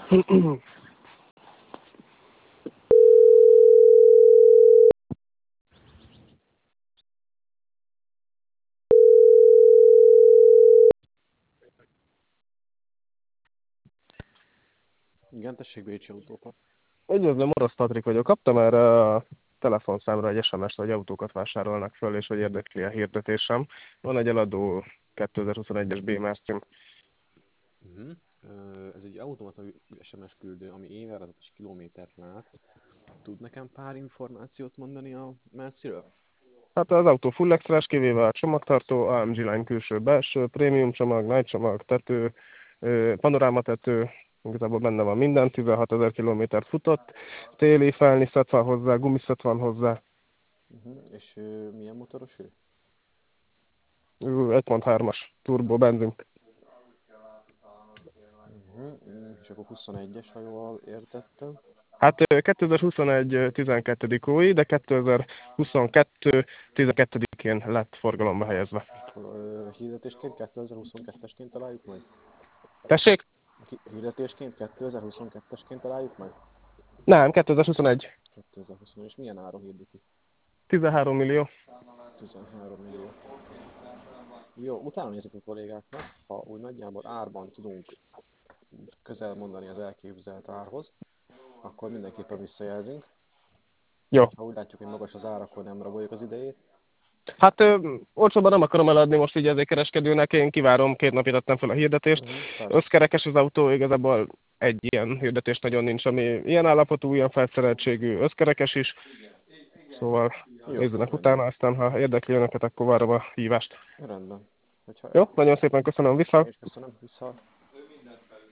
Igen, tessék Bécsi autókat. Üdvözlöm, Orosz Patrik vagyok. Kaptam erre a telefonszámra egy SMS-t, hogy autókat vásárolnak föl, és hogy érdekli a hirdetésem. Van egy eladó 2021-es B-Mercim. Ez egy automata SMS küldő, ami évjáratot kilométert lát. Tud nekem pár információt mondani a Merciről? Hát az autó full extrás, kivéve a csomagtartó, AMG Line külső-belső, prémium csomag, nagy csomag, tető, panorámatető, igazából benne van minden, 16 000 kilométert futott, téli felniszet van hozzá, gumiszet van hozzá, És milyen motoros ő? 1.3-as turbo benzin. És akkor 21-es, ha jól értettem. Hát 2021 12. új, de 2022 12-én lett forgalomba helyezve. Hirdetésként 2022-esként találjuk meg? Tessék? Hirdetésként 2022-esként találjuk meg? Nem, 2021. 2020, és milyen áron hirdeti? 13 millió. 13 millió. Jó, utána nézek a kollégáknak, ha úgy nagyjából árban tudunk közel mondani az elképzelt árhoz, akkor mindenképpen visszajelzünk. Jó. Ha úgy látjuk, hogy magas az ár, akkor nem raboljuk az idejét. Hát olcsóban nem akarom eladni most így ezért kereskedőnek, én kivárom, 2 napig adtam fel a hirdetést. Összkerekes az autó, igazából egy ilyen hirdetés nagyon nincs, ami ilyen állapotú, ilyen felszereltségű, összkerekes is. Szóval nézzenek utána, aztán ha érdekli önöket, akkor várom a hívást. Rendben. Jó, nagyon szépen köszönöm, vissza. Én is köszönöm, vissza.